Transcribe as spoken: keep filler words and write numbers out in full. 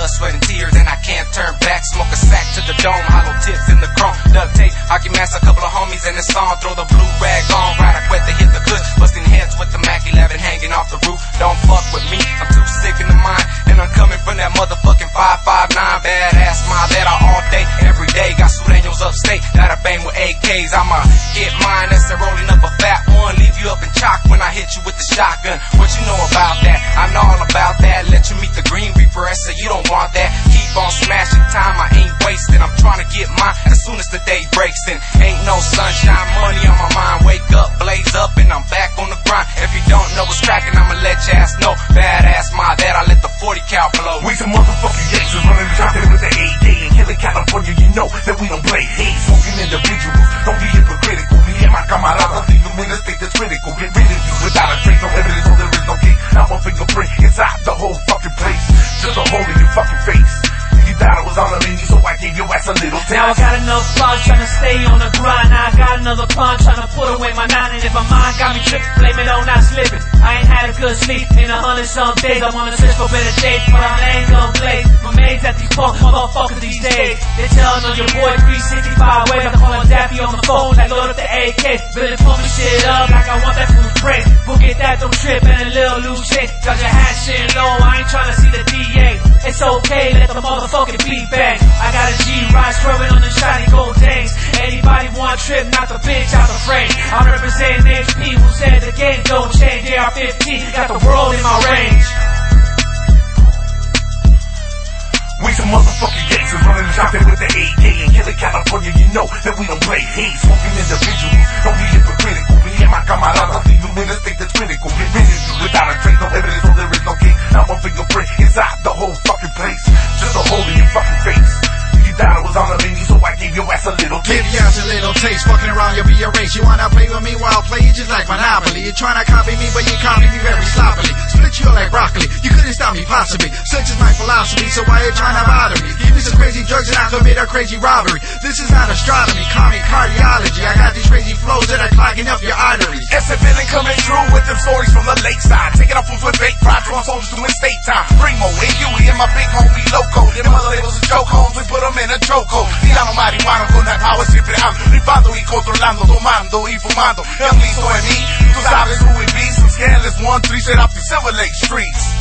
blood, sweat, and tears, and I can't turn back. Smoke a sack to the dome, hollow tips in the chrome. Duct tape, hockey mask, a couple of homies in the song. Throw the blue rag on, ride a quet to hit the good. Busting heads with the Mac eleven hanging off the roof. Don't fuck with me, I'm too sick in the mind. And I'm coming from that motherfucking five five nine. Badass smile that I all day, every day. Got Sureños upstate, that I bang with A Ks. I'ma get mine, that's a rolling up a fat one. Leave you up in chalk when I hit you with the shotgun. What you know about that? I know all about that. Let you meet the Green Reaper, I say you don't want that. Keep on smashing time, I ain't wasting. I'm trying to get mine as soon as the day breaks. And ain't no sunshine, money on my mind. Wake up, blaze up, and I'm back on the grind. If you don't know what's cracking, I'ma let your ass know. Badass my that, I let the forty cal blow. We some motherfucking gangsters running the chocolate with the A K. In Killing California, you know that we don't play. Hey, smoking individuals, don't be hypocritical. Me and my camaradas, leave you in a state that's critical. Get rid of you without a trace, no evidence, so there is no case. Not one fingerprint inside the whole fucking place. Just a hole in your fucking face. You thought I was on a menu, so I gave your ass a little taste. Now I got enough bars trying to stay on the grind. Now I got another pawn trying to put away my nine. And if my mind got me tripping, blame it on not slipping. I ain't had a good sleep in a hundred some days. I'm on a search for better days, but I ain't gonna blaze my mates at these punk motherfuckers these days. They telling on your boy three sixty-five ways. I'm calling Daffy on the phone, like load up the A K. Really pumping shit up like I want that food break. We'll get that, don't trip, and a little loose shit. Got your hat shit low, I ain't trying to see the D A. It's okay, let the motherfucking beat bang. I got a G-Ride swerving on the shiny gold days. Anybody want a trip, knock the bitch out the frame. I'm representing H P who said the game don't change. A R fifteen, got the world in my range. We some motherfucking gangsters running the chocolate with the A K. In Killing California, you know that we don't play. Hey, smoking individuals, don't be hypocritical. Me and my camaradas, leave you in a state that's critical. Get rid of you without a trace, no evidence, so there is no case. Not one fingerprint inside the whole fucking place. Just a hole in your fucking face. You thought I was on a menu, so I gave your ass a little taste. Give your ass a little taste, fucking around, you'll be erased. You wanna play with me, well I'll play you just like Monopoly. You're trying to copy me, but you copy me very sloppily. Split you like broccoli, you couldn't stop me possibly. Such is my philosophy, so why you trying to bother me? Give me some crazy drugs and I'll commit a crazy robbery. This is not astronomy, call me cardiology. I got these crazy flows that are clogging up your arteries. It's a villain coming true with them stories from the lakeside. Taking off fools with fake pride, throwing soldiers doing state time. Primo, and Huey, and my big homie Loco. Them other labels are choke homes, we put them in a chokehold. Tirano marihuana con la power siempre ando. Rifando y controlando, tomando y fumando. Young Listo and me, tú sabes who it be. Some scandalous one, three straight off the Silver Lake streets.